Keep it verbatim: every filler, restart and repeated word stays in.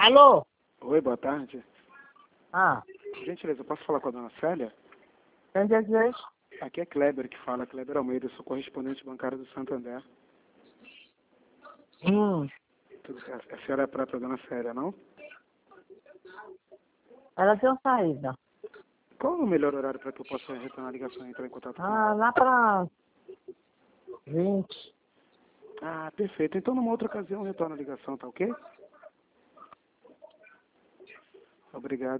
Alô? Oi, boa tarde. Ah, Por gentileza, eu posso falar com a dona Célia? quem dizer? Aqui é Kleber que fala, Kleber Almeida, eu sou correspondente bancário do Santander. Hum, Tudo certo. A senhora é a própria dona Célia, não? ela deu saída. Qual é o melhor horário para que eu possa retornar a ligação e entrar em contato com Ah, ela? lá pra vinte. Ah, perfeito. Então, numa outra ocasião, retorna a ligação, tá ok? Obrigado.